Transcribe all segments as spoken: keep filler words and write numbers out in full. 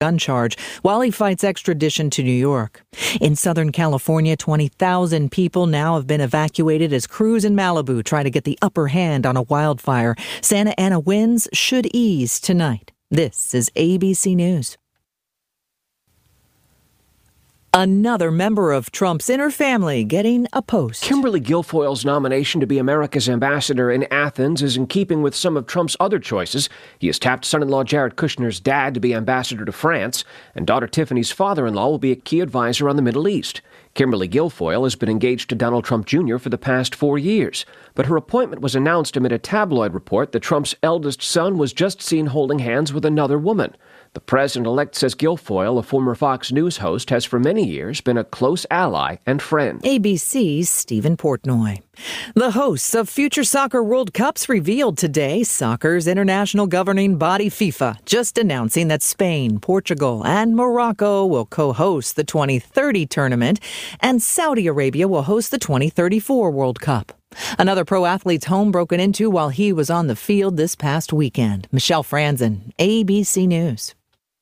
gun charge while he fights extradition to New York. In Southern California, twenty thousand people now have been evacuated as crews in Malibu try to get the upper hand on a wildfire. Santa Ana winds should ease tonight. This is A B C News. Another member of Trump's inner family getting a post. Kimberly Guilfoyle's nomination to be America's ambassador in Athens is in keeping with some of Trump's other choices. He has tapped son-in-law Jared Kushner's dad to be ambassador to France, and daughter Tiffany's father-in-law will be a key advisor on the Middle East. Kimberly Guilfoyle has been engaged to Donald Trump Junior for the past four years, but her appointment was announced amid a tabloid report that Trump's eldest son was just seen holding hands with another woman. The president-elect says Guilfoyle, a former Fox News host, has for many years been a close ally and friend. A B C's Stephen Portnoy. The hosts of future soccer World Cups revealed today soccer's international governing body FIFA, just announcing that Spain, Portugal, and Morocco will co-host the twenty thirty tournament, and Saudi Arabia will host the twenty thirty-four World Cup. Another pro athlete's home broken into while he was on the field this past weekend. Michelle Franzen, A B C News.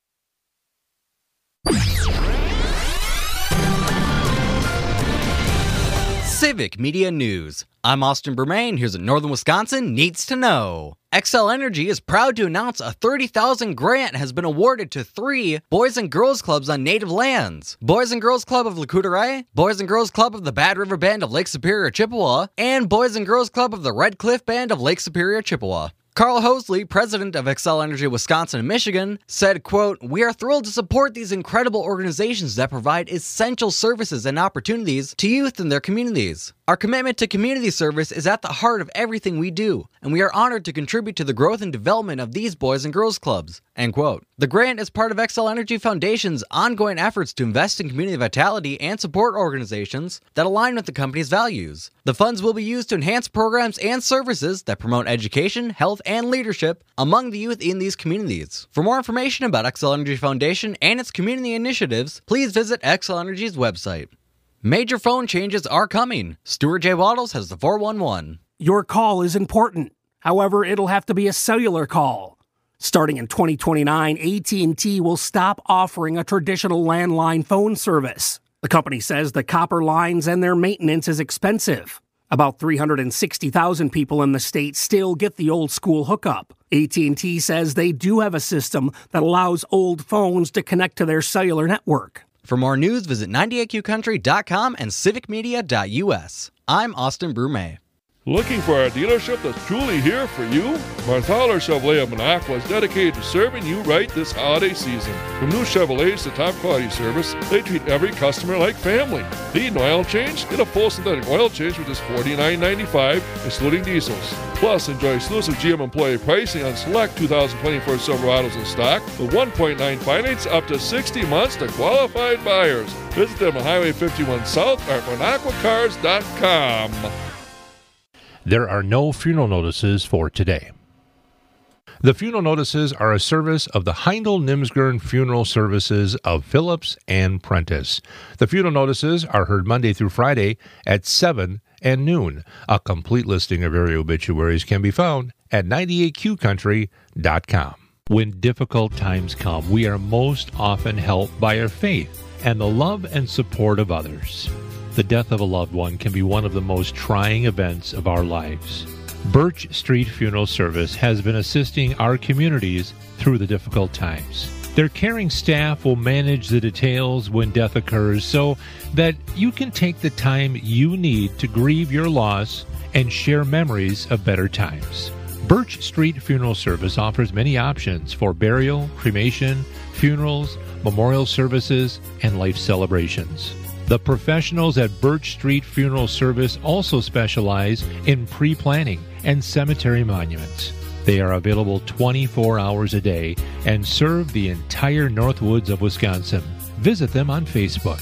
Civic Media News. I'm Austin Bermain. Here's what Northern Wisconsin needs to know. Xcel Energy is proud to announce a thirty thousand dollars grant has been awarded to three Boys and Girls Clubs on native lands. Boys and Girls Club of Lac-Courte, Boys and Girls Club of the Bad River Band of Lake Superior, Chippewa, and Boys and Girls Club of the Red Cliff Band of Lake Superior, Chippewa. Carl Hosley, president of Xcel Energy Wisconsin and Michigan, said, quote, "We are thrilled to support these incredible organizations that provide essential services and opportunities to youth in their communities. Our commitment to community service is at the heart of everything we do, and we are honored to contribute to the growth and development of these Boys and Girls Clubs." End quote. The grant is part of Xcel Energy Foundation's ongoing efforts to invest in community vitality and support organizations that align with the company's values. The funds will be used to enhance programs and services that promote education, health, and leadership among the youth in these communities. For more information about Xcel Energy Foundation and its community initiatives, please visit Xcel Energy's website. Major phone changes are coming. Stuart J. Waddles has the four one one. Your call is important. However, it'll have to be a cellular call. Starting in twenty twenty-nine, A T and T will stop offering a traditional landline phone service. The company says the copper lines and their maintenance is expensive. About three hundred sixty thousand people in the state still get the old school hookup. A T and T says they do have a system that allows old phones to connect to their cellular network. For more news, visit ninety-eight Q country dot com and civic media dot u s. I'm Austin Brume. Looking for a dealership that's truly here for you? Marthaler Chevrolet of Minocqua is dedicated to serving you right this holiday season. From new Chevrolets to top quality service, they treat every customer like family. Need an oil change? Get a full synthetic oil change for just forty-nine ninety-five, excluding diesels. Plus, enjoy exclusive G M employee pricing on select two thousand twenty-four Silverados in stock with one point nine finance up to sixty months to qualified buyers. Visit them on Highway fifty-one South or at minocqua cars dot com. There are no funeral notices for today. The funeral notices are a service of the Heindel Nimsgern Funeral Services of Phillips and Prentice. The funeral notices are heard Monday through Friday at seven and noon. A complete listing of area obituaries can be found at ninety-eight Q country dot com. When difficult times come, we are most often helped by our faith and the love and support of others. The death of a loved one can be one of the most trying events of our lives. Birch Street Funeral Service has been assisting our communities through the difficult times. Their caring staff will manage the details when death occurs so that you can take the time you need to grieve your loss and share memories of better times. Birch Street Funeral Service offers many options for burial, cremation, funerals, memorial services, and life celebrations. The professionals at Birch Street Funeral Service also specialize in pre-planning and cemetery monuments. They are available twenty-four hours a day and serve the entire Northwoods of Wisconsin. Visit them on Facebook.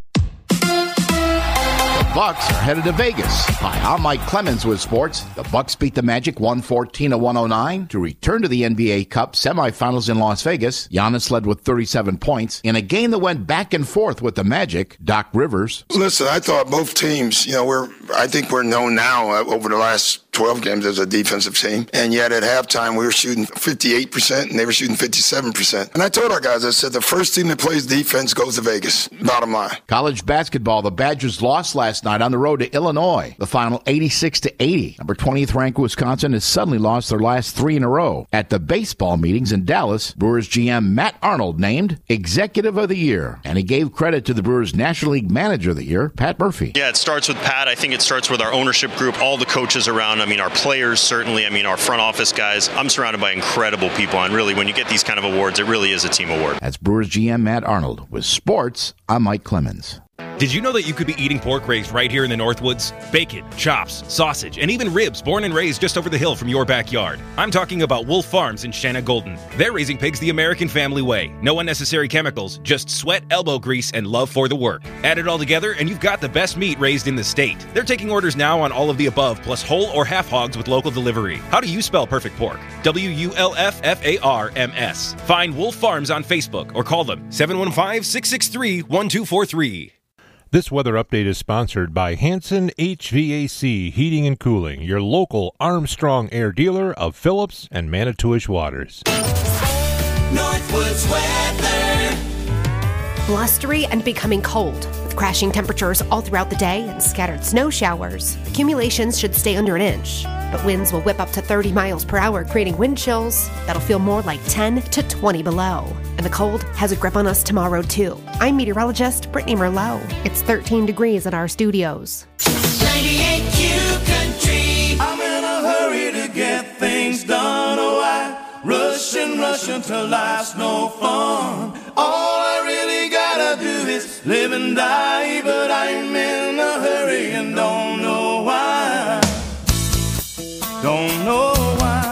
Bucks are headed to Vegas. Hi, I'm Mike Clemens with sports. The Bucks beat the Magic one fourteen to one oh nine to return to the N B A Cup semifinals in Las Vegas. Giannis led with thirty-seven points in a game that went back and forth with the Magic. Doc Rivers. Listen, I thought both teams, you know, were I think we're known now uh, over the last twelve games as a defensive team. And yet at halftime, we were shooting fifty-eight percent and they were shooting fifty-seven percent. And I told our guys, I said, the first team that plays defense goes to Vegas. Bottom line. College basketball, the Badgers lost last night on the road to Illinois. The final eighty-six to eighty. Number twentieth ranked Wisconsin has suddenly lost their last three in a row. At the baseball meetings in Dallas, Brewers G M Matt Arnold named Executive of the Year. And he gave credit to the Brewers National League Manager of the Year, Pat Murphy. Yeah, it starts with Pat. I think it starts with our ownership group, all the coaches around. I mean, our players, certainly. I mean, our front office guys. I'm surrounded by incredible people. And really, when you get these kind of awards, it really is a team award. That's Brewers G M Matt Arnold. With sports, I'm Mike Clemens. Did you know that you could be eating pork raised right here in the Northwoods? Bacon, chops, sausage, and even ribs born and raised just over the hill from your backyard. I'm talking about Wolf Farms in Shanna Golden. They're raising pigs the American family way. No unnecessary chemicals, just sweat, elbow grease, and love for the work. Add it all together and you've got the best meat raised in the state. They're taking orders now on all of the above, plus whole or half hogs with local delivery. How do you spell perfect pork? W U L F F A R M S. Find Wolf Farms on Facebook or call them seven one five, six six three, one two four three. This weather update is sponsored by Hanson H V A C Heating and Cooling, your local Armstrong Air dealer of Phillips and Manitowish Waters. Northwoods weather. Blustery and becoming cold, with crashing temperatures all throughout the day and scattered snow showers. Accumulations should stay under an inch, but winds will whip up to thirty miles per hour, creating wind chills that'll feel more like ten to twenty below. And the cold has a grip on us tomorrow, too. I'm meteorologist Brittany Merlot. It's thirteen degrees in our studios. ninety-eight Q Country. I'm in a hurry to get things done. Oh, I rush and rush until life's no fun. All I really gotta do is live and die, but I'm in a hurry and don't know why. Don't know why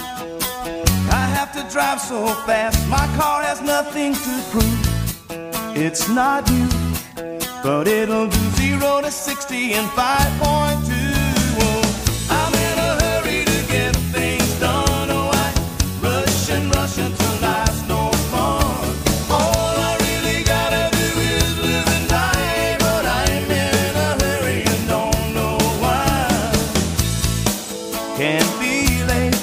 I have to drive so fast. My car has nothing to prove. It's not new, but it'll do zero to sixty in five point two. Oh, I'm in a hurry to get things done. Oh, I rush and rush until life's no fun. All I really gotta do is live and die, but I'm in a hurry and don't know why. Can't be late.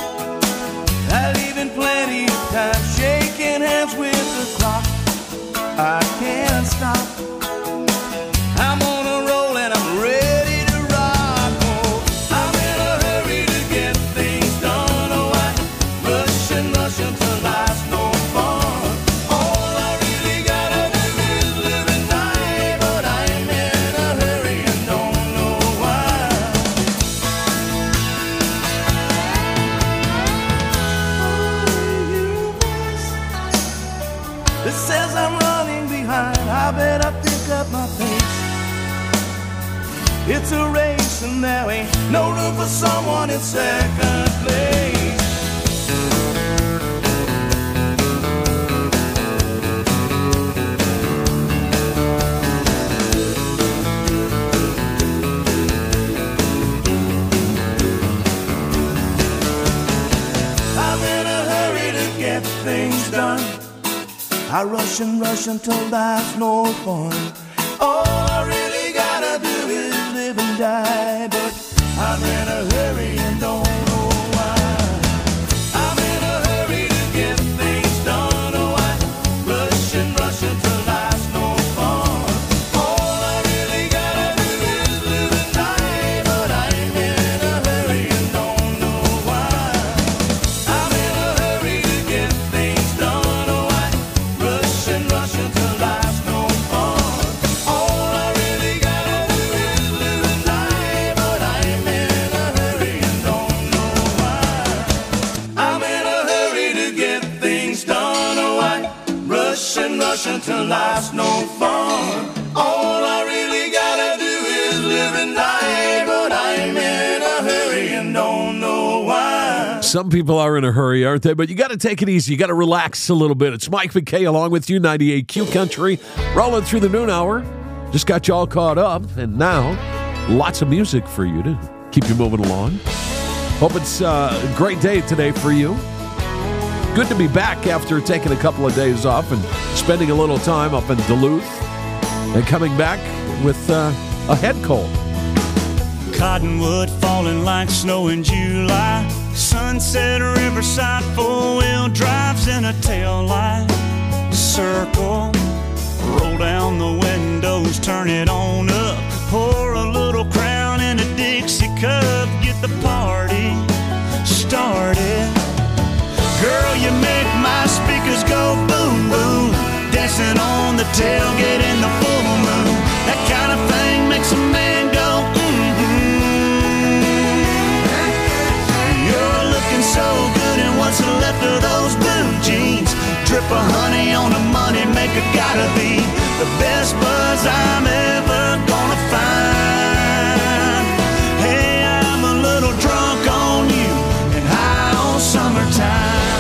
I leave in plenty of time, shaking hands with the clock. I can't stop. I'm on a roll and I'm ready to rock. Oh, I'm in a hurry to get things done. Oh, I rush and rush until life's no fun. All I really gotta do is live and die, but I'm in a hurry and don't know why. It says I'm running behind. I better pick up my pace. It's a race and there ain't no room for someone in second place. I'm in a hurry to get things done. I rush and rush until life's no fun. All I really gotta do is live and die, but I'm in a hurry and don't know why. I'm in a hurry to get things done. Oh, I rush and rush until life's no fun. All I really gotta do is live and die, but I'm in a hurry and don't know why. I'm in a hurry to get things done. Oh, I rush and rush until life's no fun. All I really gotta do is live and die, but I'm in a hurry and don't know why. I'm in a hurry to get things done. Oh, I rush and rush until life's no fun. All I really gotta do is live and die, but I'm in a hurry and don't know why. Some people are in a hurry, aren't they? But you got to take it easy. You got to relax a little bit. It's Mike McKay along with you, ninety-eight Q Country, rolling through the noon hour. Just got you all caught up, and now lots of music for you to keep you moving along. Hope it's a great day today for you. Good to be back after taking a couple of days off and spending a little time up in Duluth and coming back with uh, a head cold. Cottonwood falling like snow in July. Sunset Riverside, four-wheel drives in a tail light. Circle, roll down the windows, turn it on up. Pour a little Crown in a Dixie cup, get the party started. Girl, you make my speakers go boom, boom. Dancing on the tailgate in the full moon. That kind of thing makes a man go mm-hmm. You're looking so good in what's left of those blue jeans. Drip of honey on a money maker, gotta be the best buzz I'm ever gonna find. Hey, I'm a little drunk on you and high on summertime.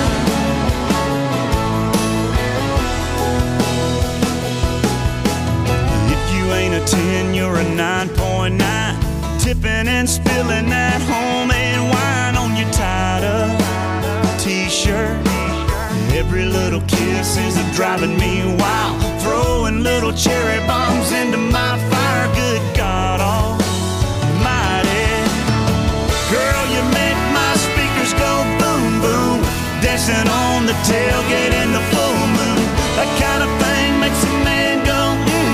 Ain't a ten, you're a nine point nine. Tipping and spilling that homemade wine on your tied-up t-shirt. Every little kiss is driving me wild. Throwing little cherry bombs into my fire. Good God almighty. Girl, you make my speakers go boom, boom. Dancing on the tailgate in the full moon. That kind of thing makes a man go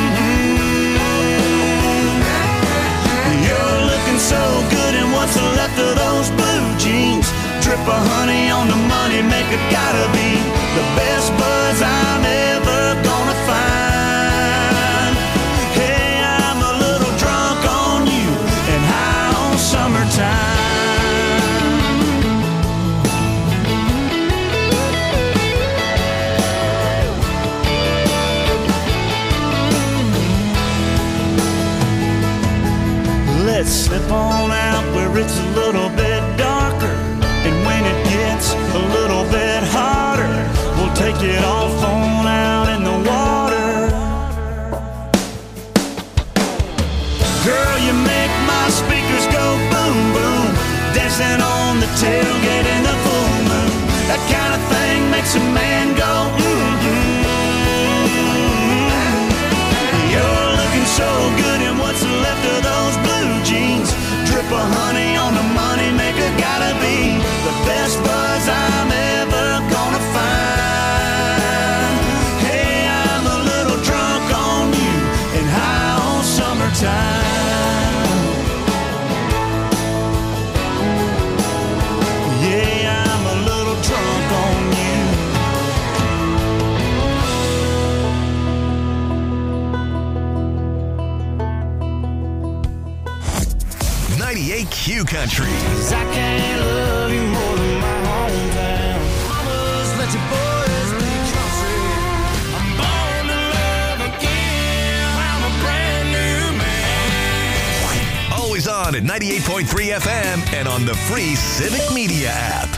so good in what's left of those blue jeans. Drip of honey on the money maker, gotta be the best buzz I'm ever gonna find. Hey, I'm a little drunk on you and high on summertime. Let's slip on out where it's a little bit darker. And when it gets a little bit hotter, we'll take it off on out in the water. Girl, you make my speakers go boom, boom. Dancing on the tailgate in the full moon. That kind of thing makes a man go mm-hmm. You're looking so good in what's left of those blue jeans. Drip of honey on the money maker, gotta be the best buzz I'm ever gonna find. Hey, I'm a little drunk on you and high on summertime. Yeah, I'm a little drunk on ninety-eight Q Country. Cause I can't love you more than my hometown. Mamas, let your boys be country. I'm born to love again. I'm a brand new man. Always on at ninety-eight point three F M and on the free Civic Media app.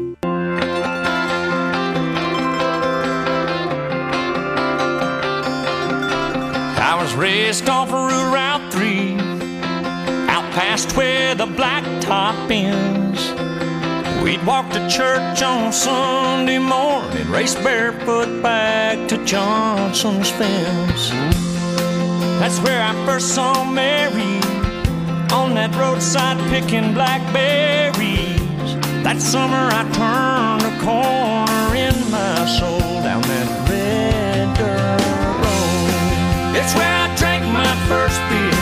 I was raised off of Route three, past where the blacktop ends. We'd walk to church on Sunday morning, race barefoot back to Johnson's fence. That's where I first saw Mary, on that roadside picking blackberries. That summer I turned a corner in my soul, down that red dirt road. It's where I drank my first beer,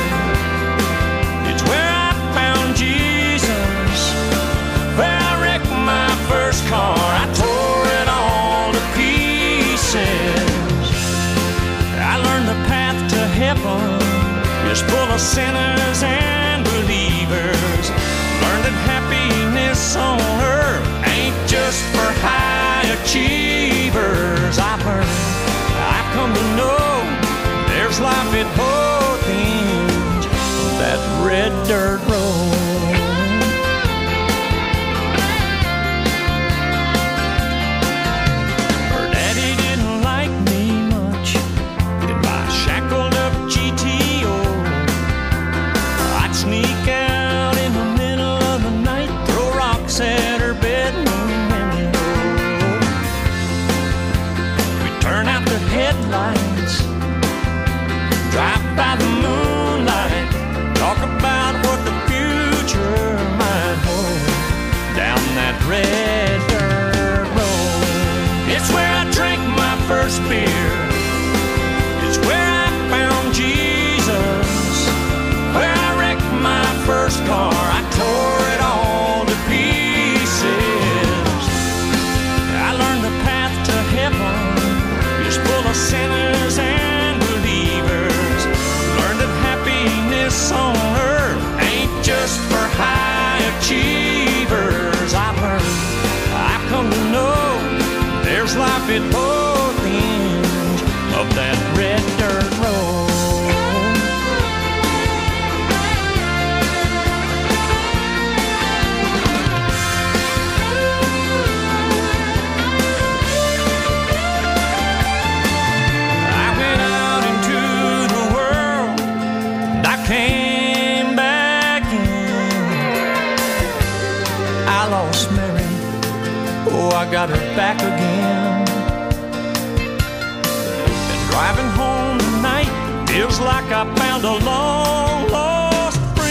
first car, I tore it all to pieces. I learned the path to heaven is full of sinners and believers. Learned that happiness on earth ain't just for high achievers. I've learned, I've come to know there's life at both ends of that red dirt road. At her bedroom window, we turn out the headlights, drive by the moonlight, talk about what the red dirt road. It's where I drank my first beer. It's where I found Jesus. Where I wrecked my first car. I tore it all to pieces. I learned the path to heaven is full of sinners and believers. Learned that happiness on earth ain't just for high achievers. I've learned, I've come to know there's life at both ends of that red dirt road. I went out into the world and I came back in. I lost Mary, oh, I got her back again. And driving home tonight feels like I found a long lost friend.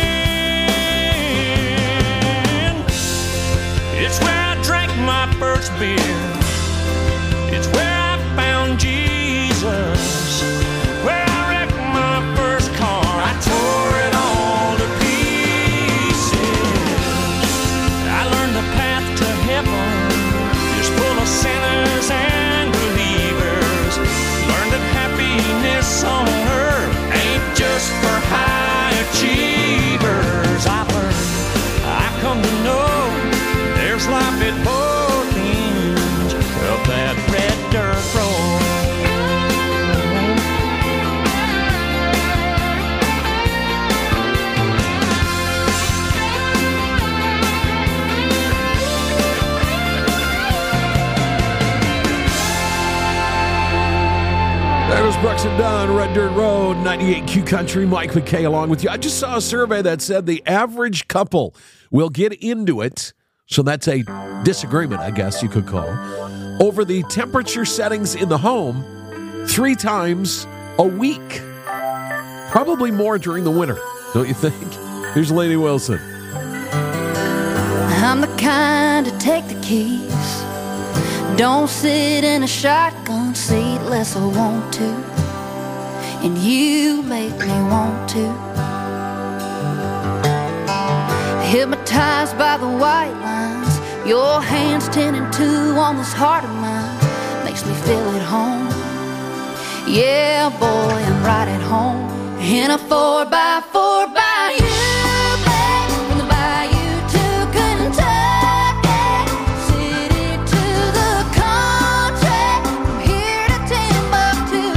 It's where I drank my first beer. It's where I found Jesus. Where I wrecked my first car. I tore it all to pieces. I learned the path to heaven is full of sinners and believers. Learned that happiness on earth ain't just for high achievers. I've learned, I've come to know there's life at both ends of that red dirt road. That was Brooks and Dunn, Red Dirt Road, ninety-eight Q Country. Mike McKay along with you. I just saw a survey that said the average couple will get into it, so that's a disagreement, I guess you could call, over the temperature settings in the home three times a week. Probably more during the winter, don't you think? Here's Lainey Wilson. I'm the kind to take the keys. Don't sit in a shotgun seat unless I want to. And you make me want to. Hypnotized by the white lines, your hands ten and two on this heart of mine makes me feel at home. Yeah, boy, I'm right at home. In a four by four by you, babe, from the bayou to Kentucky, city to the country, from here to Timbuktu.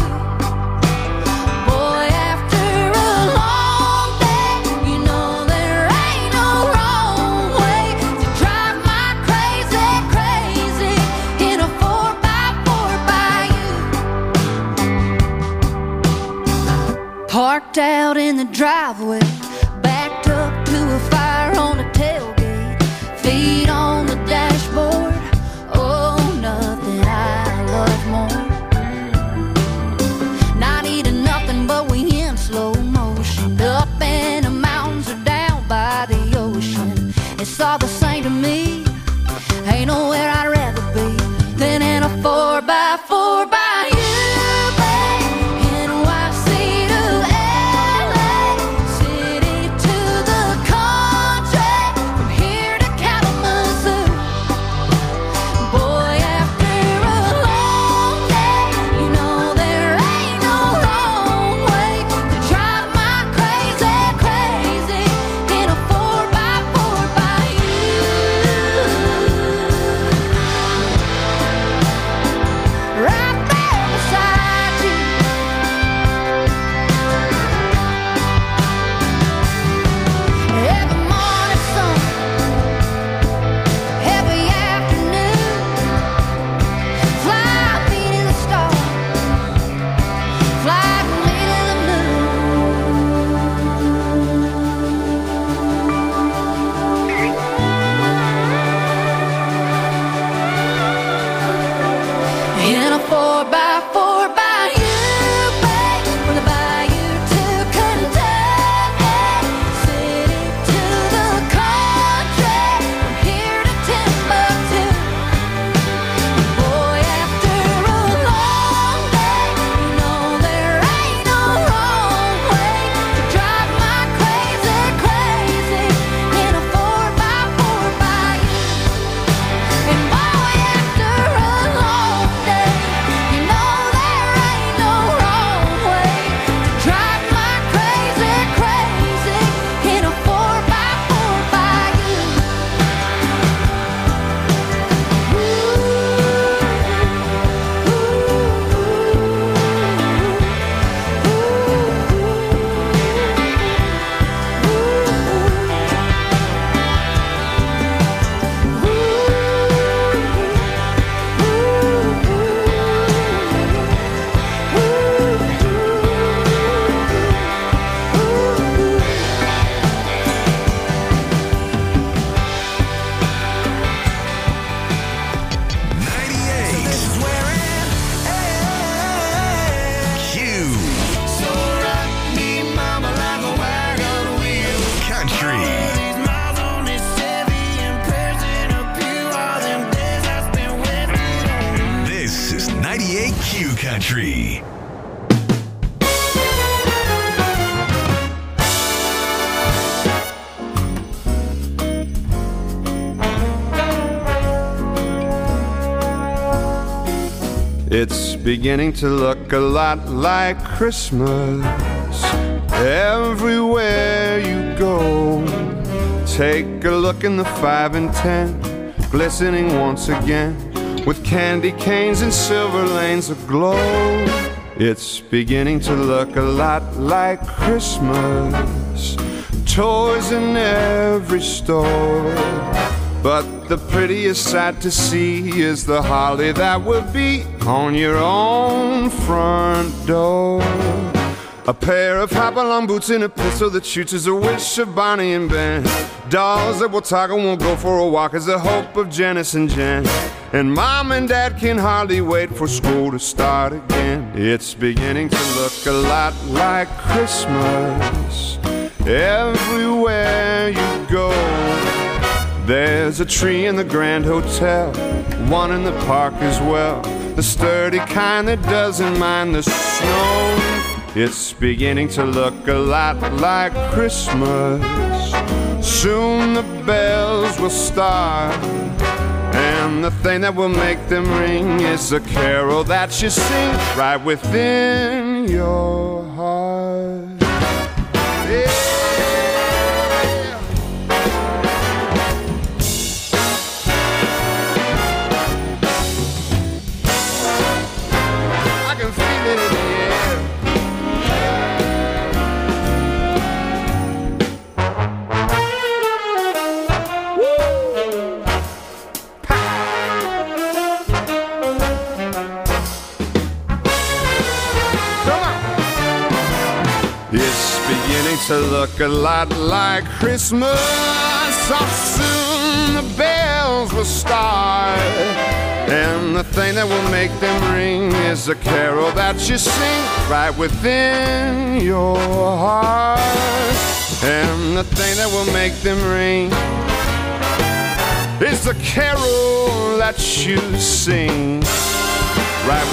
Boy, after a long day, you know there ain't no wrong way to drive my crazy, crazy in a four by four by you. Parked out in the driveway, backed up to a fire on a tailgate, feet on the dashboard. Oh, nothing I love more. Not eating nothing, but we in slow motion, up in the mountains or down by the ocean. It's all the same to me. Ain't nowhere I'd rather be than in a four by four by you. ninety-eight Q Country. It's beginning to look a lot like Christmas everywhere you go. Take a look in the five and ten, glistening once again with candy canes and silver lanes aglow. It's beginning to look a lot like Christmas, toys in every store. But the prettiest sight to see is the holly that will be on your own front door. A pair of hop-along boots and a pistol that shoots is a wish of Bonnie and Ben. Dolls that will talk and won't go for a walk is the hope of Janice and Jen. And Mom and Dad can hardly wait for school to start again. It's beginning to look a lot like Christmas everywhere you go. There's a tree in the Grand Hotel, one in the park as well, the sturdy kind that doesn't mind the snow. It's beginning to look a lot like Christmas. Soon the bells will start, and the thing that will make them ring is a carol that you sing right within your heart. Yeah. To look a lot like Christmas. So soon the bells will start, and the thing that will make them ring is a carol that you sing right within your heart. And the thing that will make them ring is the carol that you sing right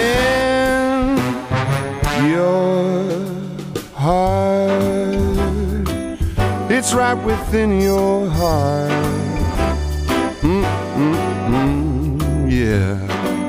within your heart. It's right within your heart. Mm-mm-mm, yeah.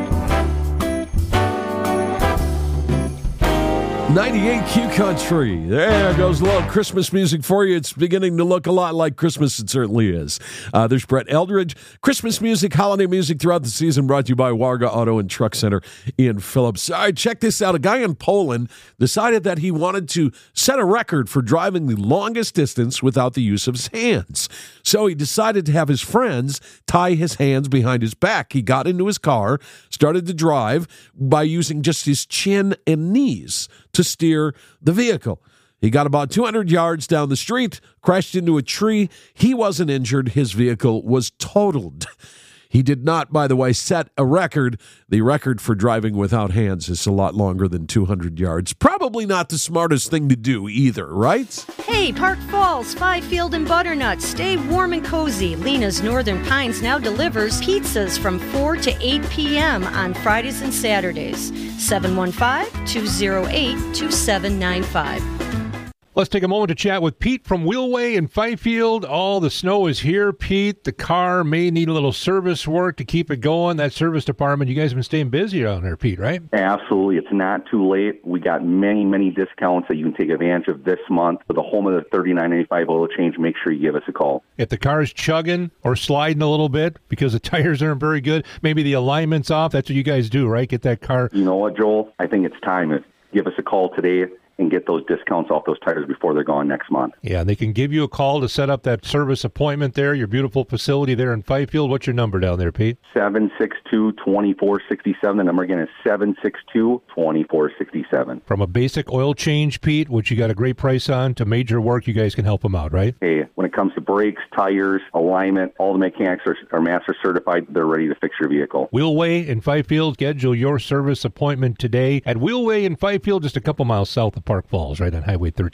ninety-eight Q Country. There goes a little Christmas music for you. It's beginning to look a lot like Christmas. It certainly is. Uh, there's Brett Eldridge. Christmas music, holiday music throughout the season, brought to you by Warga Auto and Truck Center in Phillips. All right, check this out. A guy in Poland decided that he wanted to set a record for driving the longest distance without the use of his hands. So he decided to have his friends tie his hands behind his back. He got into his car, started to drive by using just his chin and knees to steer the vehicle. He got about two hundred yards down the street, crashed into a tree. He wasn't injured. His vehicle was totaled. He did not, by the way, set a record. The record for driving without hands is a lot longer than two hundred yards. Probably not the smartest thing to do either, right? Hey, Park Falls, Fifield, and Butternut. Stay warm and cozy. Lena's Northern Pines now delivers pizzas from four to eight p.m. on Fridays and Saturdays. seven one five, two oh eight, two seven nine five. Let's take a moment to chat with Pete from Wheelway in Fifield. All the snow is here, Pete. The car may need a little service work to keep it going. That service department, you guys have been staying busy around there, Pete, right? Absolutely. It's not too late. We got many, many discounts that you can take advantage of this month. For the home of the thirty-nine ninety-five oil change, make sure you give us a call. If the car is chugging or sliding a little bit because the tires aren't very good, maybe the alignment's off, that's what you guys do, right? Get that car. You know what, Joel? I think it's time. Give us a call today and get those discounts off those tires before they're gone next month. Yeah, and they can give you a call to set up that service appointment there, your beautiful facility there in Fifield. What's your number down there, Pete? seven six two, two four six seven. The number again is seven six two, two four six seven. From a basic oil change, Pete, which you got a great price on, to major work, you guys can help them out, right? Hey, when it comes to brakes, tires, alignment, all the mechanics are, are master certified. They're ready to fix your vehicle. Wheelway in Fifield. Schedule your service appointment today at Wheelway in Fifield, just a couple miles south of Park Falls, right on Highway thirteen.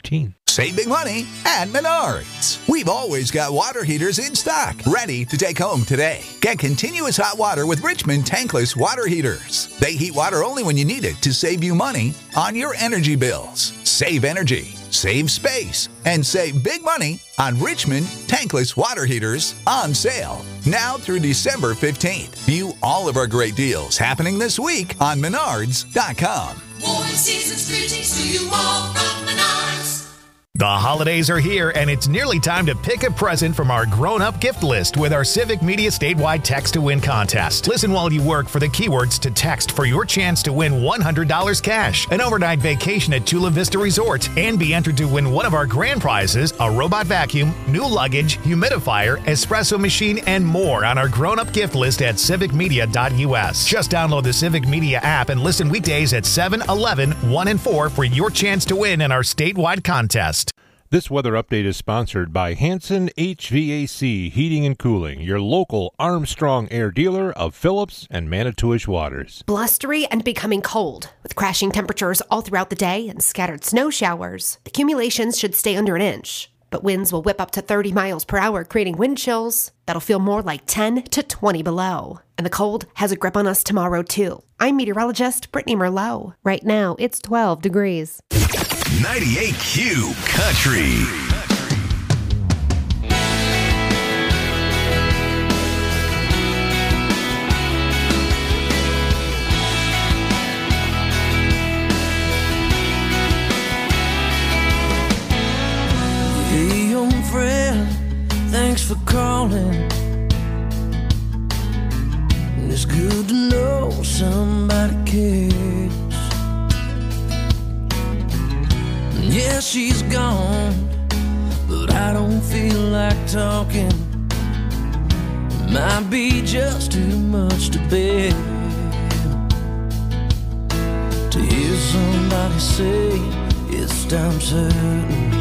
Save big money at Menards. We've always got water heaters in stock, ready to take home today. Get continuous hot water with Richmond tankless water heaters. They heat water only when you need it to save you money on your energy bills. Save energy, save space, and save big money on Richmond tankless water heaters on sale now through December fifteenth. View all of our great deals happening this week on menards dot com. Warm season's greetings to you all from Menards. The holidays are here, and it's nearly time to pick a present from our grown-up gift list with our Civic Media statewide Text to Win contest. Listen while you work for the keywords to text for your chance to win one hundred dollars cash, an overnight vacation at Chula Vista Resort, and be entered to win one of our grand prizes, a robot vacuum, new luggage, humidifier, espresso machine, and more on our grown-up gift list at civic media dot u s. Just download the Civic Media app and listen weekdays at seven, eleven, one, and four for your chance to win in our statewide contest. This weather update is sponsored by Hanson H V A C Heating and Cooling, your local Armstrong Air dealer of Phillips and Manitowish waters. Blustery and becoming cold. With crashing temperatures all throughout the day and scattered snow showers, accumulations should stay under an inch. But winds will whip up to thirty miles per hour, creating wind chills that'll feel more like ten to twenty below. And the cold has a grip on us tomorrow, too. I'm meteorologist Brittany Merlot. Right now, it's twelve degrees. ninety-eight Q Country. Hey, young friend, thanks for calling. It's good to know somebody cares. Yeah, she's gone, but I don't feel like talking. It might be just too much to bear. To hear somebody say it's time's hurting,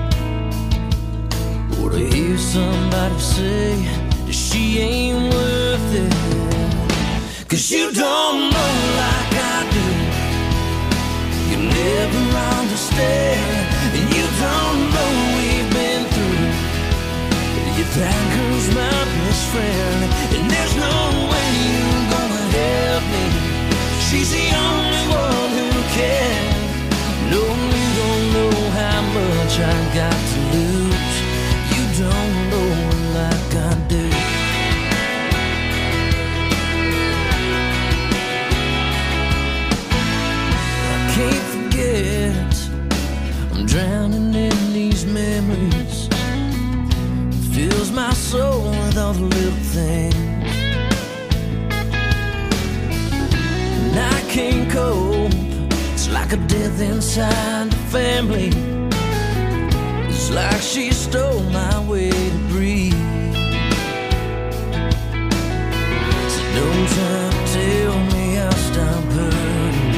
or to hear somebody say that she ain't worth it. Cause you don't know like I do. You never understand, and you don't know we've been through. Yeah, that girl's my best friend, and there's no way you're gonna help me. She's the only one who can. No, you don't know how much I got to lose. You don't know like I do. Can't forget, I'm drowning in these memories. It fills my soul with all the little things, and I can't cope. It's like a death inside the family. It's like she stole my way to breathe. So don't try to tell me I'll stop hurting.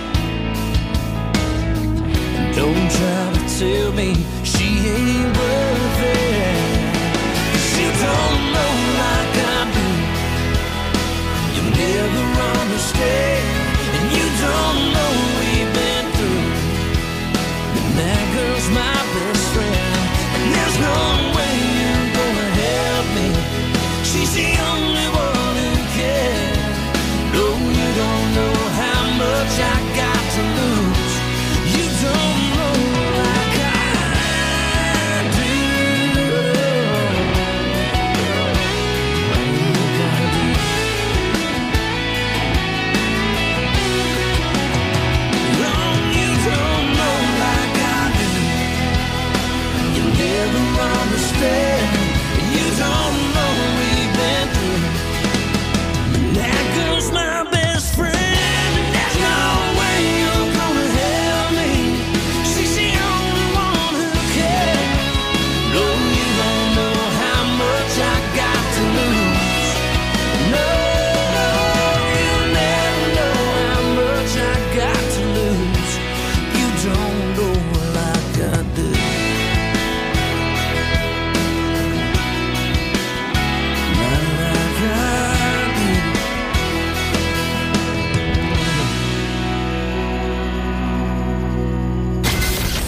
Don't try to tell me she ain't worth it. 'Cause you don't know like I do. You'll never understand, and you don't know we've been through. And that girl's my best friend, and there's no way you're gonna help me. She's the only one who can. No, you don't know how much I got to lose. You don't know like I do.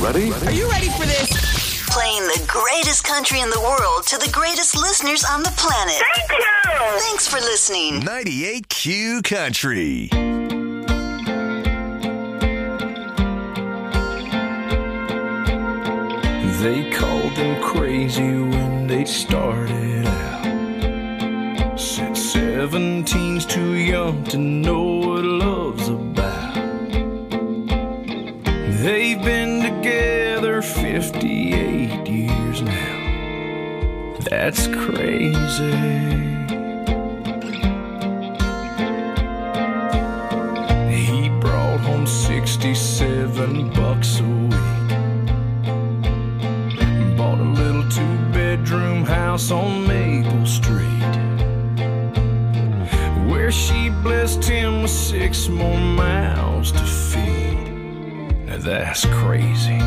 Ready? Are you ready for this? Playing the greatest country in the world to the greatest listeners on the planet. Thank you! Thanks for listening. ninety-eight Q Country. They called them crazy when they started out. Said seventeen's too young to know what love's about. They've been together fifty-eight years now. That's crazy. He brought home sixty-seven bucks a week. Bought a little two-bedroom house on Maple Street, where she blessed him with six more mouths to feed. Now that's crazy.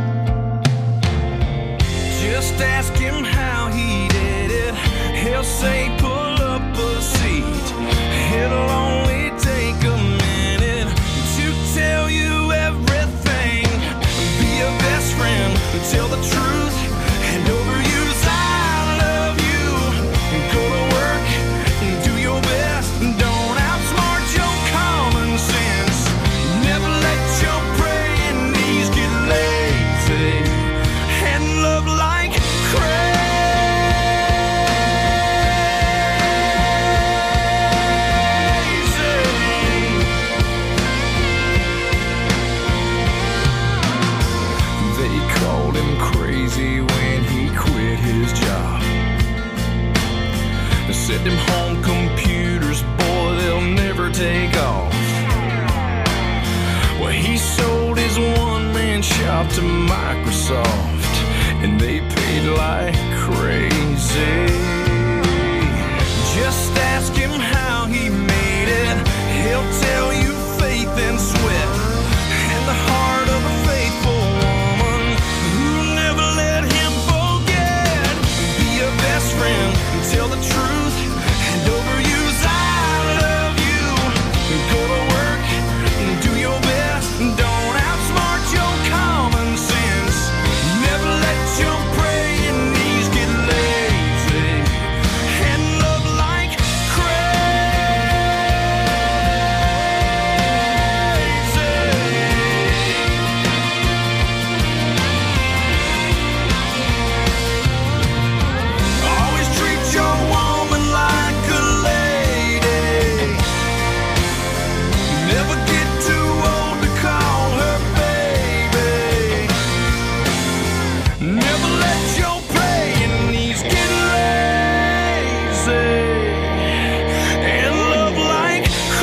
Just ask him how he did it. He'll say pull up a seat. It'll only take a minute to tell you everything. Be a best friend, tell the truth, and overuse I love you. Go to work, do your best, don't outsmart your common sense. Never let your praying knees get lazy, and love like crazy. They called him crazy when he quit his job. They said them home computers, boy, they'll never take off. Well, he sold his one-man shop to Microsoft, and they paid like crazy. Just ask him how he made it. He'll tell you faith and sweat, and the heart of a faithful woman who never let him forget. Be a best friend, tell the truth, and overuse I love you. Go to work, do your best, don't outsmart your common sense. Never let your praying knees get lazy, and love like always treat your woman like a lady. Never get too old to call her baby. Never let your praying knees get lazy, and love like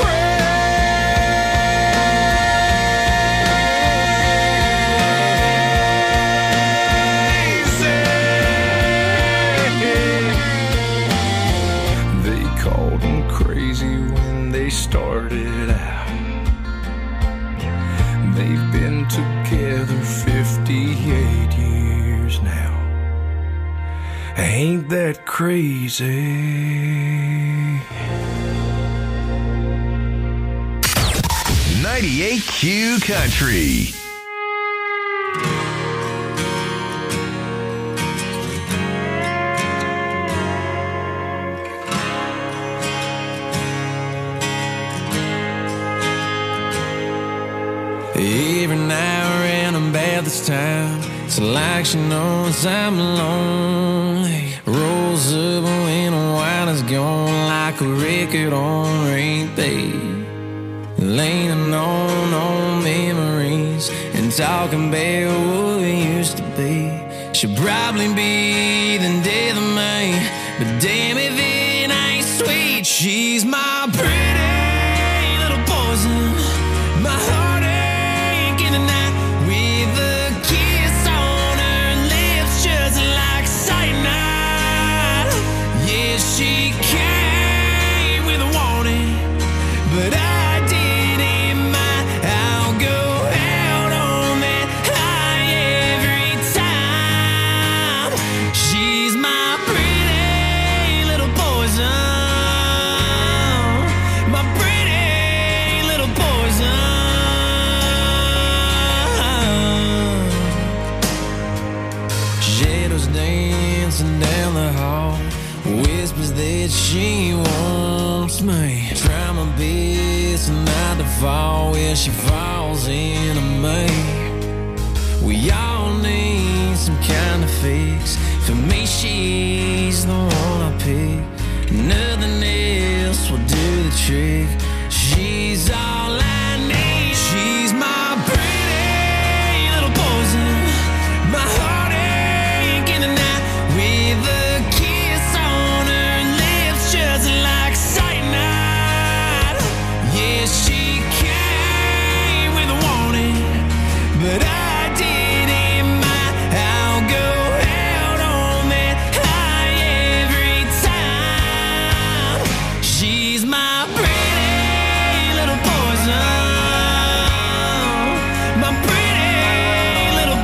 crazy. They called him crazy when they started out. They've been together fifty-eight years now. Ain't that crazy? ninety-eight Q Country. Every now and then about this time, it's like she knows I'm lonely. Rolls up when the wine is gone, like a record on repeat. Leaning on old memories and talking about what we used to be. She'll probably be the death of me, but damn if it ain't sweet. She's my pretty little poison, my heartache in the night, with a kiss on her lips just like cyanide. Yeah, she came with a warning, but I didn't mind. I'll go out on that high every time. She's my she wants me. Try my best not to fall where she falls into me. We all need some kind of fix. For me, she's the one I pick. Nothing else will do the trick. She's all I need. She's my pretty little poison, my heartache in the night, with a kiss on her lips just like cyanide. Yeah, she came with a warning, but I didn't mind. I'll go out on that high every time. She's my pretty little poison, my pretty little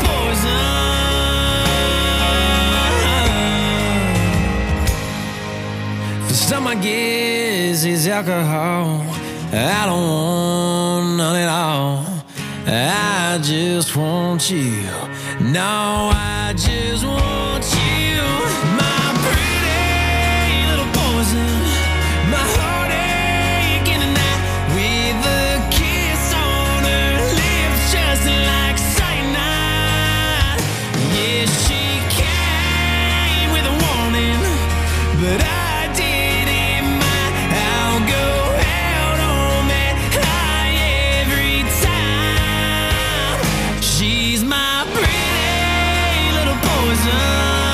poison. For some, I guess it's alcohol. I don't want none at all. I just want you. No, I just want you. My pretty little poison, my heartache in the night, with a kiss on her lips just like cyanide. Yeah, she came with a warning, but I didn't mind. I'll go out on that high every time. She's my pretty little poison,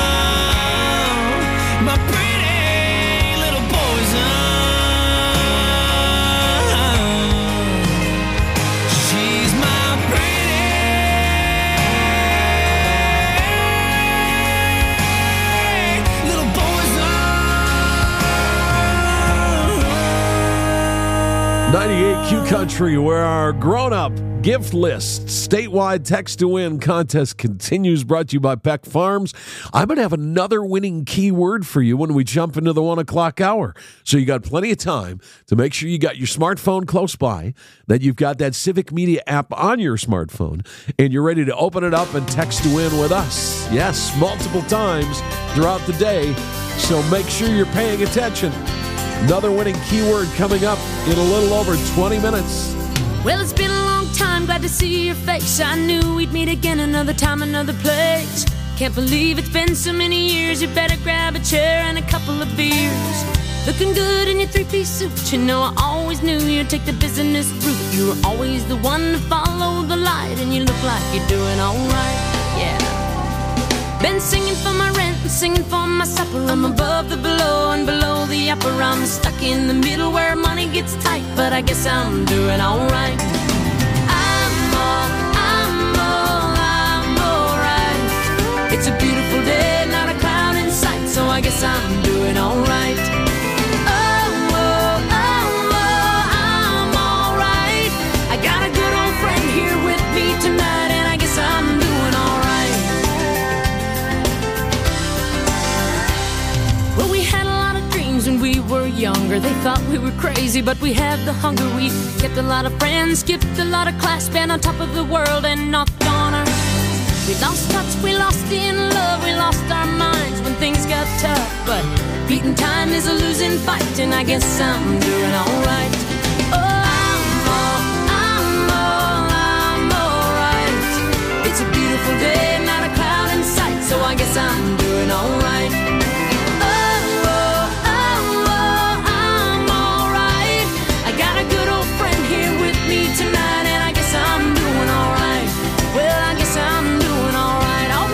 my pretty little poison. She's my pretty little poison. ninety-eight Q Country, where our grown-up gift list statewide text to win contest continues, brought to you by Peck Farms. I'm going to have another winning keyword for you when we jump into the one o'clock hour. So you got plenty of time to make sure you got your smartphone close by, that you've got that Civic Media app on your smartphone, and you're ready to open it up and text to win with us. Yes, multiple times throughout the day. So make sure you're paying attention. Another winning keyword coming up in a little over twenty minutes. Well, it's been a long time, glad to see your face. I knew we'd meet again another time, another place. Can't believe it's been so many years. You better grab a chair and a couple of beers. Looking good in your three-piece suit. You know I always knew you'd take the business route. You were always the one to follow the light, and you look like you're doing all right, yeah. Been singing for my rent and singing for my supper. I'm above the below and below the upper. I'm stuck in the middle where money gets tight, but I guess I'm doing all right. I'm all, I'm all, I'm all right. It's a beautiful day, not a cloud in sight, so I guess I'm doing all right. Oh, oh, oh, oh, I'm all right. I got a good old friend here with me tonight, and I guess I'm doing all right. Well, we had a lot of dreams when we were younger. They thought we were crazy, but we had the hunger. We kept a lot of friends, skipped a lot of class, been on top of the world and knocked on our. We lost touch, we lost in love, we lost our minds when things got tough. But beating time is a losing fight, and I guess I'm doing all right. Oh, I'm all, I'm all, I'm all right. It's a beautiful day, not a cloud in sight, so I guess I'm doing all right. Tonight, and I guess I'm doing all right. Well, I guess I'm doing all right, all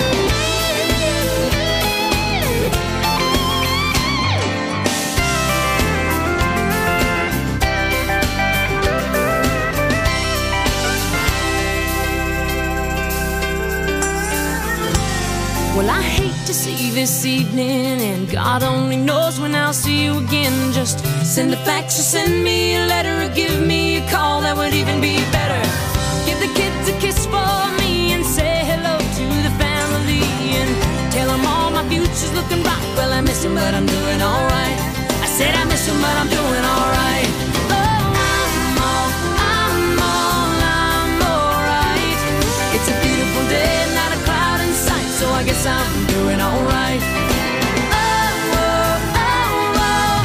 right. Well, I hate to see this evening, and God only knows when I'll see you again. Just send a fax or send me a letter, or give me a call, that would even be better. Give the kids a kiss for me and say hello to the family, and tell them all my future's looking bright. Well, I miss them, but I'm doing all right. I said I miss them, but I'm doing all right. Oh, I'm all, I'm all, I'm all right. It's a beautiful day, not a cloud in sight, so I guess I'm doing all right. Oh, oh, oh, oh,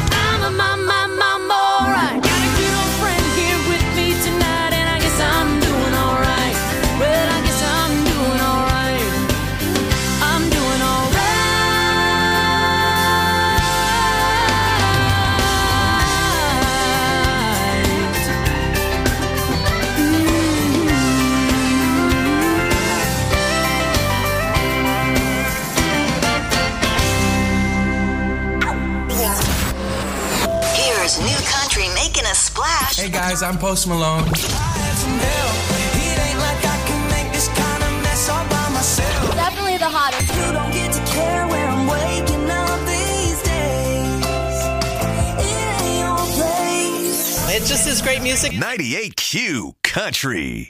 guys, I'm Post Malone. I had some help. It ain't like I can make this kind of mess all by myself. Definitely the hottest. You don't get to care where I'm waking up these days. It ain't your place. It just is great music. ninety-eight Q Country.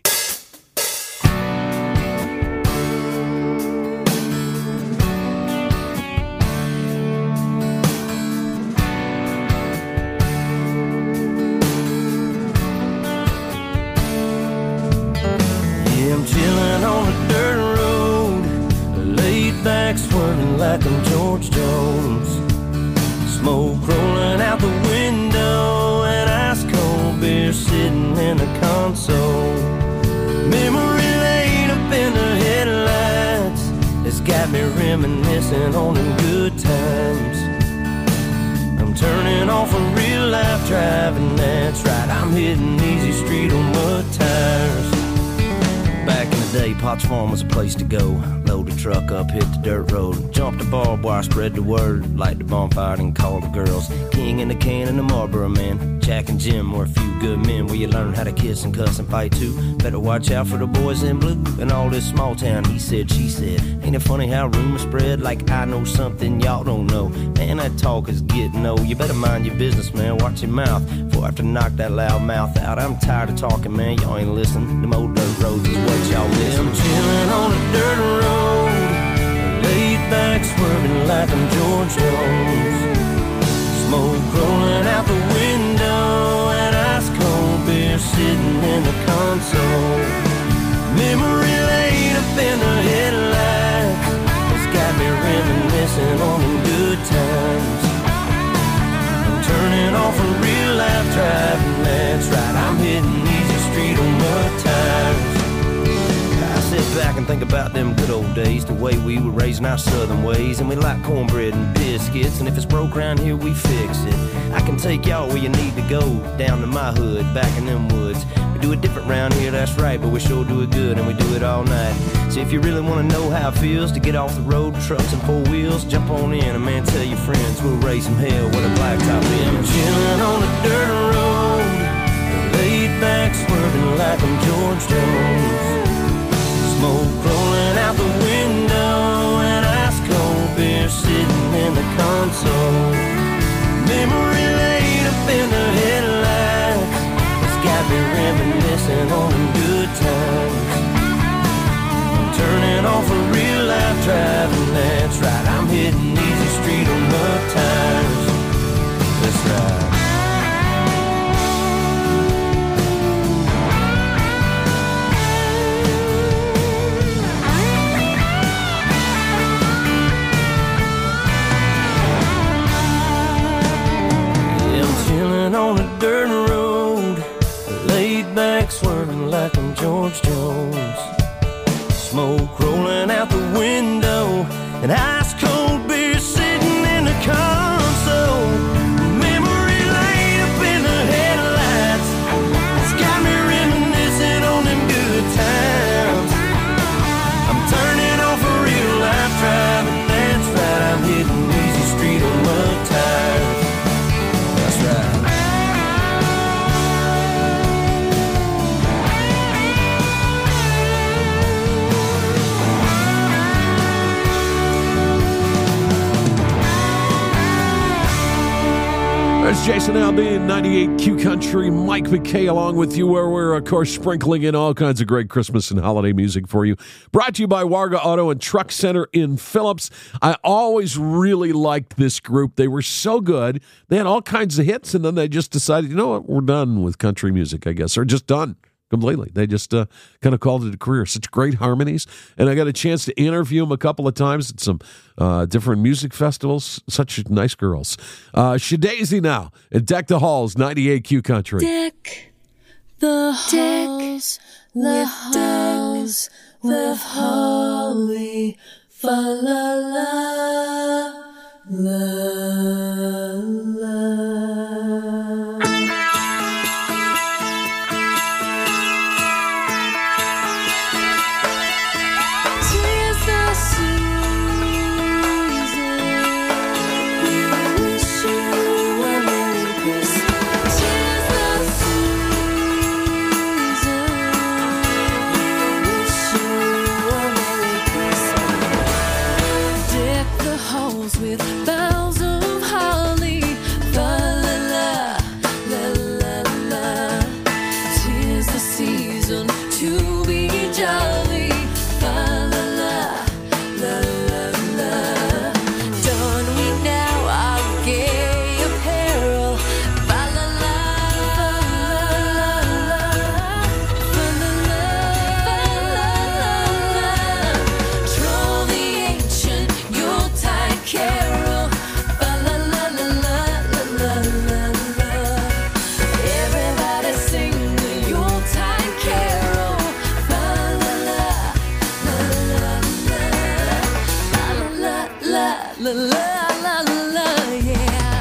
I'm chilling on a dirt road, laid back swerving like I'm George Jones. Smoke rolling out the window and ice cold beer sitting in the console. Memory lane up in the headlights has got me reminiscing on them good times. I'm turning off a real life driving, that's right, I'm hitting easy street on mud tires. Back in the day, Potts Farm was a place to go. Load the truck up, hit the dirt road. Jump the barbed wire, spread the word. Light the bonfire and call the girls. King in the can and the Marlboro man. Jack and Jim were a few good men where you learn how to kiss and cuss and fight too. Better watch out for the boys in blue and all this small town. He said, she said. Ain't it funny how rumors spread like I know something y'all don't know? Man, that talk is getting old. You better mind your business, man. Watch your mouth before I have to knock that loud mouth out. I'm tired of talking, man. Y'all ain't listening. Them old dirt roads is what y'all miss. I'm chilling on a dirt road, laid back swerving like I'm George Jones. Smoke rolling out the window and ice cold beer sitting in the console. Memory lane up in the headlights has got me reminiscing on them good times. I'm turning off a real life driving, that's right, I'm hitting easy street on mud tires. I sit back and think about them good old days, the way we were raising our southern ways, and we like cornbread and biscuits, and if it's broke around here, we fix it. I can take y'all where you need to go, down to my hood, back in them woods. We do it different round here, that's right, but we sure do it good, and we do it all night. So if you really want to know how it feels to get off the road, trucks and four wheels, jump on in, and man, tell your friends we'll raise some hell with a blacktop in. I'm chilling on a dirt road, laid back swerving like I'm George Jones. Smoke rolling out the window and ice cold beer sitting in the console. Memory lane up in the headlights has got me reminiscing on them good times. I'm turning off a real life driving, that's right, I'm hitting easy street on mud tires. That's right. On a dirt road, laid back swerving like I'm George Jones. Smoke rolling out the window and ice cold beer sitting in the console. Memory lane up in the headlights, it's got me reminiscing on them good times. I'm turning off a real life driving, that's right, I'm hitting easy street on mud tires. That's right. There's Jason Aldean, ninety-eight Q Country. Mike McKay along with you, where we're, of course, sprinkling in all kinds of great Christmas and holiday music for you. Brought to you by Warga Auto and Truck Center in Phillips. I always really liked this group. They were so good. They had all kinds of hits, and then they just decided, you know what, we're done with country music, I guess, or just done. Completely. They just uh, kind of called it a career. Such great harmonies. And I got a chance to interview them a couple of times at some uh, different music festivals. Such nice girls. Uh, Shadazy now at Deck the Halls, ninety-eight Q Country. Deck the halls with halls with holly. Fa la la la la. Tis the be jolly. La la la, la la la. Don we now our gay apparel. Fa la la, fa la la, fa la la, fa la la. Troll the ancient Yuletide carol. Fa la la la la la la la. Everybody sing the Yuletide carol. Fa la la la la la. La la la la la la la, yeah.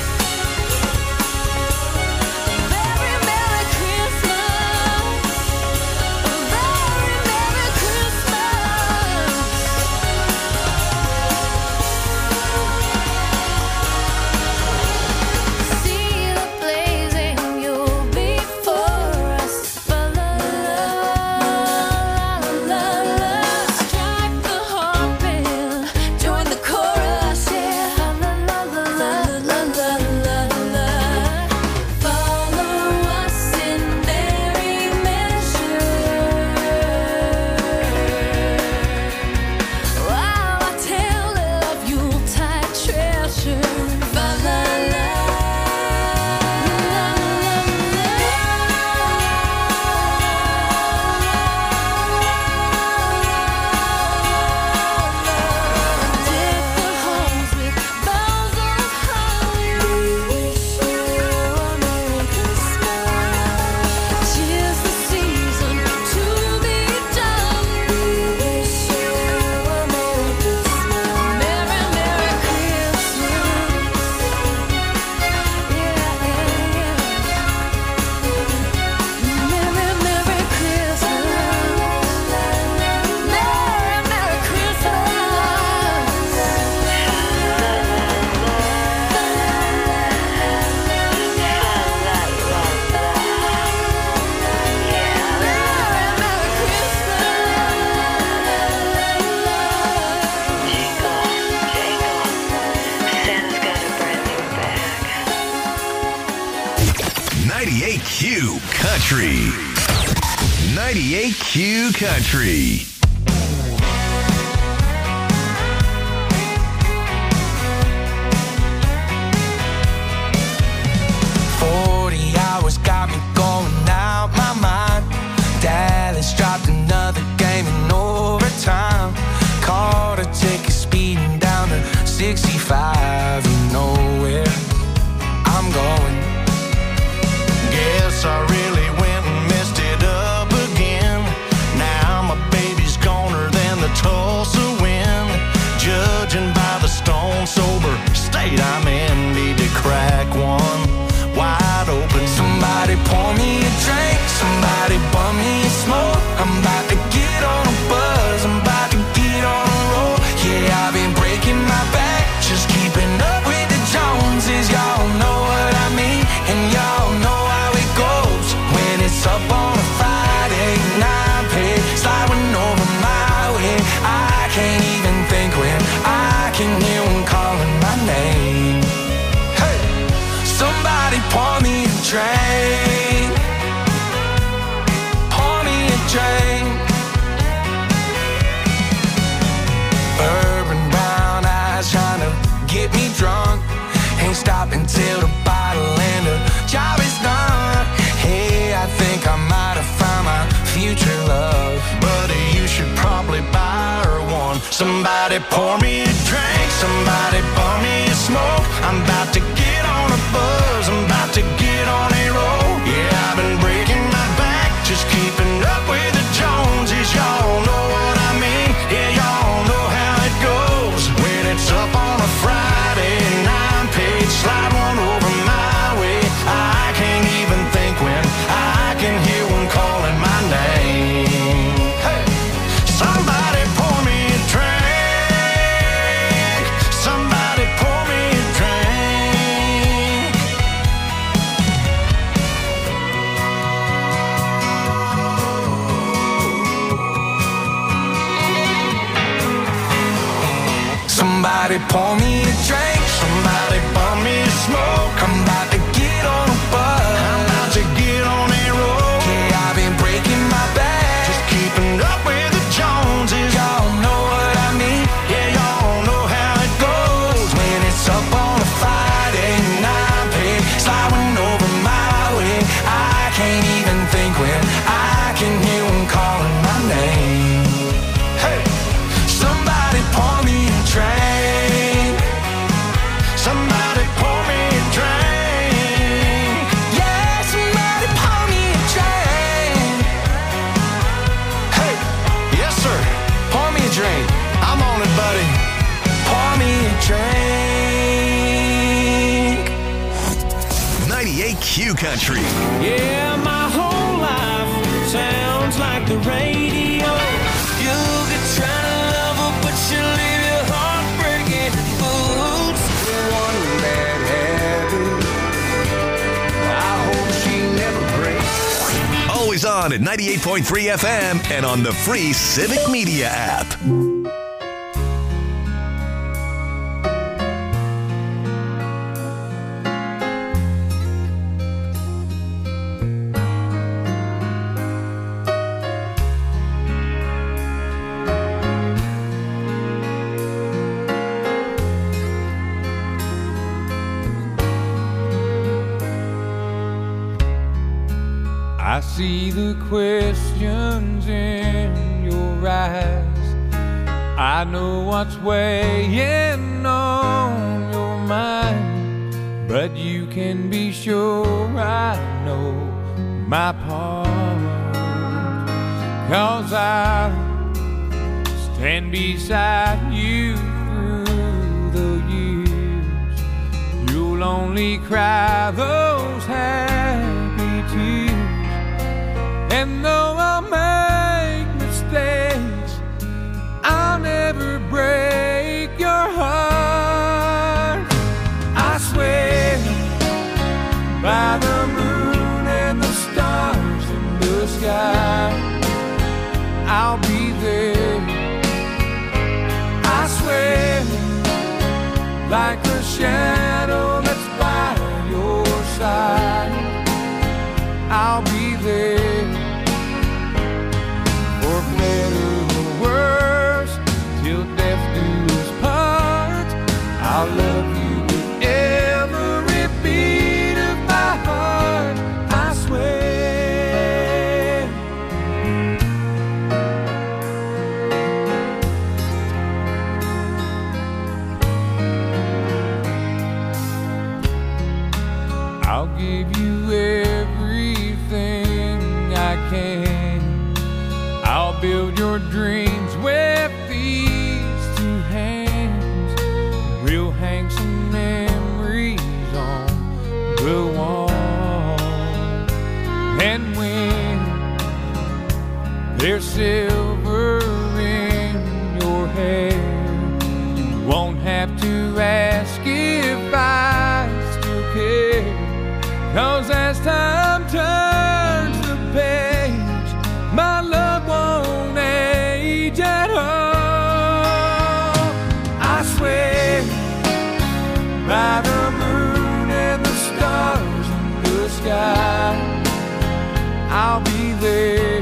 Very Merry Christmas. Very Merry Christmas. See the blazing Yule before us. Fa la la la la la. Strike the harp and join the chorus, yeah. Fa la la la la la la la. Follow us in merry measure. While I tell of Yuletide treasure. Fa la la deck the halls with boughs of holly. Wish you a Merry Christmas. 'Tis the season to be jolly. Wish you a Merry Christmas. Merry, Merry Christmas. Yeah, yeah, yeah. Merry, Merry Christmas. Merry, Merry ninety-eight Q Country. ninety-eight Q Country. Forty hours got me going out my mind. Dallas dropped another game in overtime. Caught a ticket speeding down to sixty-five. You know where I'm going. Guess I really went and messed it up again. Now my baby's goner than the Tulsa wind. Judging by the stone sober state I'm in, need to crack one wide open. Somebody pour me a drink, somebody bum me a smoke. I'm about to get on a buzz, I'm about to get on a roll. Yeah, I've been breaking my back, just keeping up with the Joneses. Y'all know what I mean, and y'all know how it goes. When it's up on a Friday night, pay sliding over my way. I can't even think when I can hear one calling my name. Hey, somebody pour me a drink, pour me a drink. Urban brown eyes trying to get me drunk. Ain't stopping till the bottle and the job is done. Hey, I think I might have found my future love. Buddy, you should probably buy her one. Somebody pour me a drink, somebody pour me a smoke. I'm about to get on a buzz, I'm about to get on a roll. Yeah, I've been breaking my back, just keeping up with the Joneses. Y'all know what I mean, yeah, y'all know how it goes. When it's up on a Friday nine page, slide one over my way. I can't even think when I can hear one calling my name. Hey, somebody pour me a drink, somebody pour me a drink. Somebody pour me a drink, somebody pour me a smoke. I'm about to get on a buzz, I'm about to get on a roll. Yeah, I've been breaking my back, just keeping up with the Joneses. Y'all know what I mean? Yeah, y'all know how it goes when it's up on a Friday night. Pig sliding over my way. I can't even think when I can hear them calling my name. Hey, somebody pour me a drink. Somebody pour me a drink. Yeah, somebody pour me a drink. Hey, yes sir, pour me a drink. I'm on it, buddy. Pour me a drink. ninety-eight Q Country. Yeah, my whole life sounds like the radio. You could try to love her, but she'll leave your heart breaking. Oops, one bad habit. I hope she never breaks. Always on at ninety-eight point three F M and on the free Civic Media app. I see the questions in your eyes. I know what's weighing on your mind, but you can be sure I know my part. 'Cause I stand beside you through the years. You'll only cry those happy tears. And though I'll make mistakes, I'll never break your heart. I swear by the moon and the stars in the sky, I'll be there. I swear like a shadow that's by your side, I'll be there. For better or worse, till death do us part, I'll love you with every beat of my heart, I swear. I'll give you everything I can. I'll build your dreams with these two hands. We'll hang some memories on the wall. And when there's silver in your hair, you won't have to ask if I still care. 'Cause as time turns the page, my love won't age at all. I swear by the moon and the stars in the sky, I'll be there.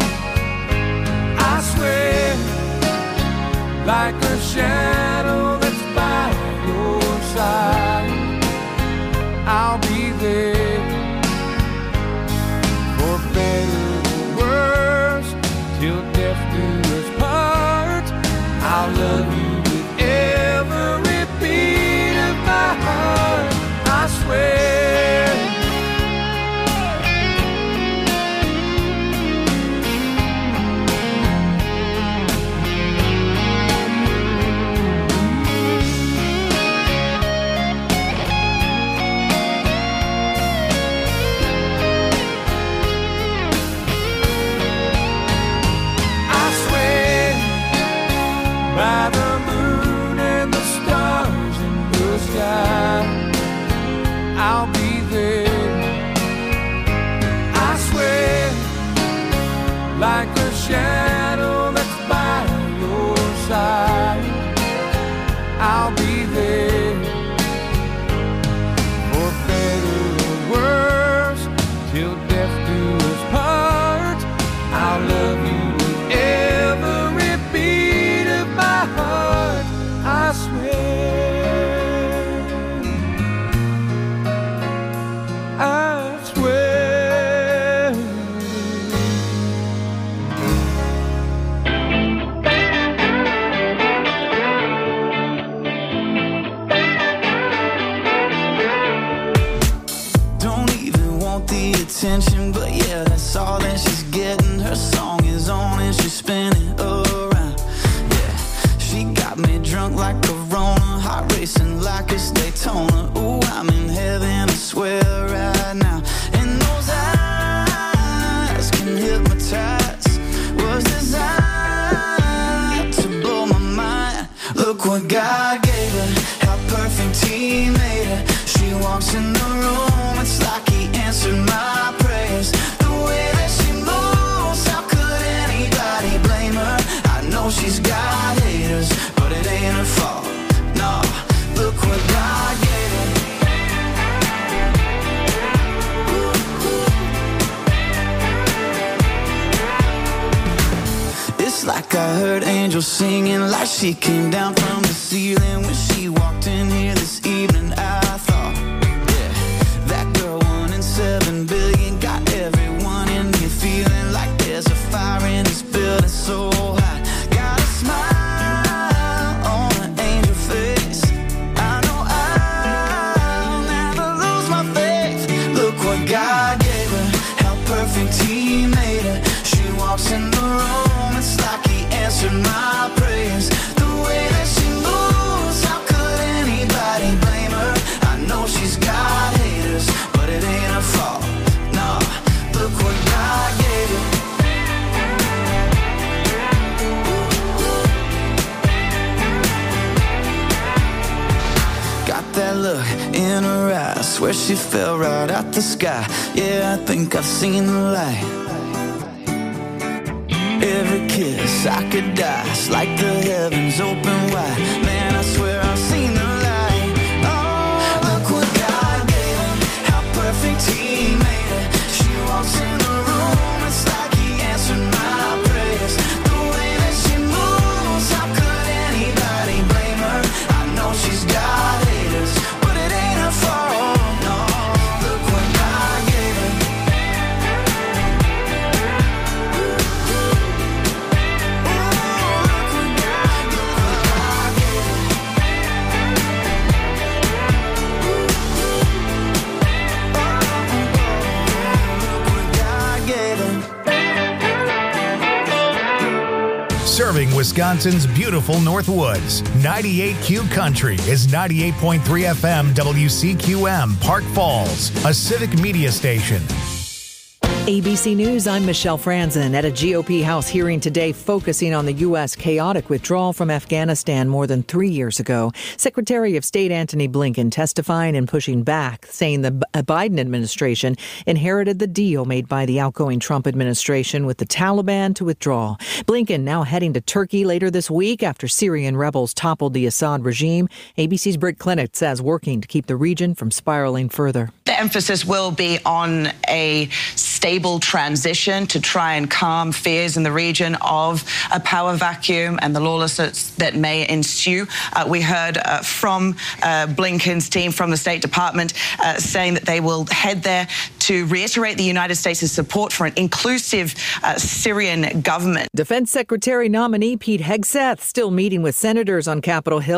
I swear like a shadow that's by your side, I'll be there. For better or worse, till death do us part, I'll love you with every beat of my heart, I swear. By the moon what God gave her, how perfect He made her. She walks in the room, it's like He answered my prayers. The way that she moves, how could anybody blame her? I know she's got haters, but it ain't her fault. No, look what God gave her. It's like I heard angels singing, like she came down from the ceiling when she walked in here this evening. I thought, yeah, that girl one in seven billion got everyone in here feeling like there's a fire in this building so hot. Got a smile on an angel face. I know I'll never lose my faith. Look what God gave her, how perfect He made her. She walks in the room, it's like He answered my prayers. The way that she moves, how could anybody blame her? I know she's got haters, but it ain't her fault. No, look what God gave her. Got that look in her eyes, swear she fell right out the sky. Yeah, I think I've seen the light. Every kiss I could die, it's like the heavens open wide. Man, I swear I've seen the light. Oh, look what God gave her, how perfect He made her. She walks in the room, it's like He answered my prayers. The way that she moves, how could anybody blame her? I know she's got haters, but it ain't her fault. No, look what God gave her. Serving Wisconsin's beautiful North Woods. ninety-eight Q Country is ninety-eight point three F M W C Q M, Park Falls, a civic media station. A B C News, I'm Michelle Franzen. At a G O P House hearing today focusing on the U S chaotic withdrawal from Afghanistan more than three years ago, Secretary of State Antony Blinken testifying and pushing back, saying the Biden administration inherited the deal made by the outgoing Trump administration with the Taliban to withdraw. Blinken now heading to Turkey later this week after Syrian rebels toppled the Assad regime. A B C's Britt Clinic says working to keep the region from spiraling further. The emphasis will be on a stable transition to try and calm fears in the region of a power vacuum and the lawlessness that may ensue. Uh, we heard uh, from uh, Blinken's team from the State Department uh, saying that they will head there to reiterate the United States' support for an inclusive uh, Syrian government. Defense Secretary nominee Pete Hegseth still meeting with senators on Capitol Hill.